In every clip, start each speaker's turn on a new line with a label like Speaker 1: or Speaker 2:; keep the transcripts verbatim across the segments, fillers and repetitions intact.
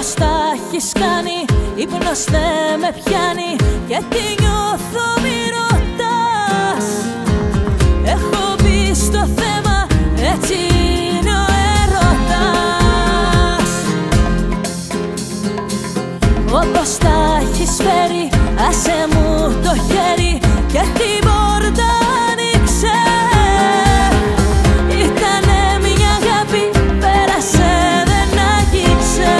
Speaker 1: Όπως τα έχεις κάνει, ύπνος δεν με πιάνει και τι νιώθω μη ρωτάς. Έχω μπει στο θέμα, έτσι είναι ο έρωτας. Όπως τα έχεις φέρει, άσε μου το χέρι και την πόρτα άνοιξε. Ήτανε μια αγάπη, πέρασε, δεν άγγιξε.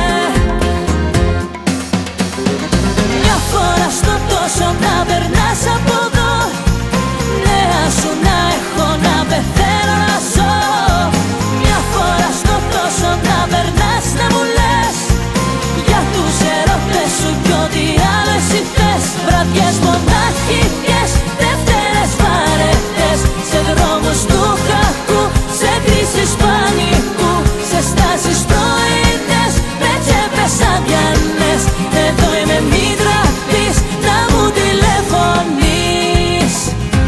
Speaker 1: Μια φορά στο τόσο να περνάς από εδώ, νέα σου να έχω, να πεθαίνω να ζω. Μια φορά στο τόσο να περνάς, να μου λες για τους ερώτες σου κι ό,τι άλλο εσύ θες. Βραδιές μονάχικες, δεύτερες βαρετές, σε δρόμους του κακού, σε κρίσεις πανικού, σε στάσεις πρωινές, με τσέπες αδιανές. Εδώ είμαι, μην τραπείς, να μου τηλεφωνείς.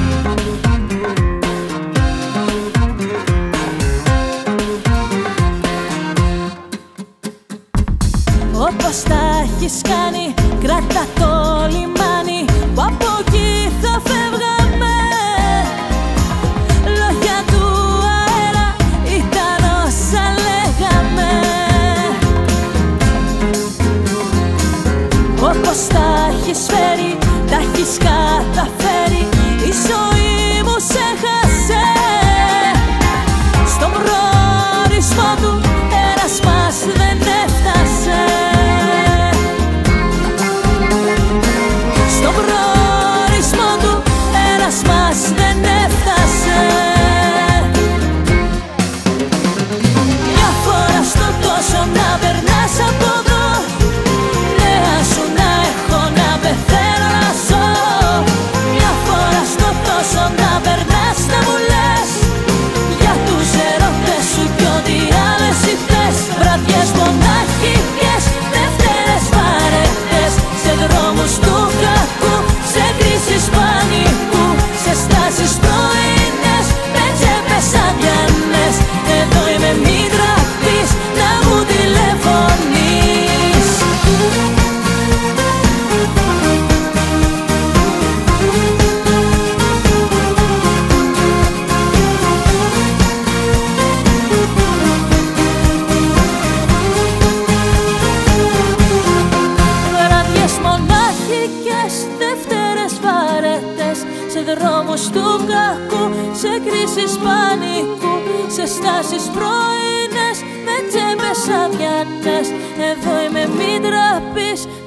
Speaker 1: Όπως τα έχεις κάνει, κράτα το λιμάνι που από εκεί θα φεύγαμε. Λόγια του αέρα ήταν όσα λέγαμε. Όπως τα έχεις φέρει, τα έχεις καταφέρει, η ζωή μου σε χάσε. Στον προορισμό του ένας μας δεν έφτασε. Στον προορισμό του ένας μας δεν έφτασε. Μια φορά στο τόσο να περνάς από εδώ, νέα σου να έχω, να πεθαίνω να ζω. Μια φορά στο τόσο να περνάς, να μου λες για τους ερώτες σου κι ό,τι άλλο εσύ θες. Βραδιές μονάχικες, δεύτερες βαρετές, σε δρόμους του κακού, σε κρίσεις πανικού, σε στάσεις πρωινές, με τσέπες αδιανές. Εδώ είμαι, μην τραπείς, να μου τηλεφωνείς. Βραδιές μονάχικες, δεύτερες βαρετές, σε δρόμους του κακού, σε κρίσεις πανικού, σε στάσεις πρωινές, με τσέπες αδιανές. Εδώ είμαι, μην τραπείς,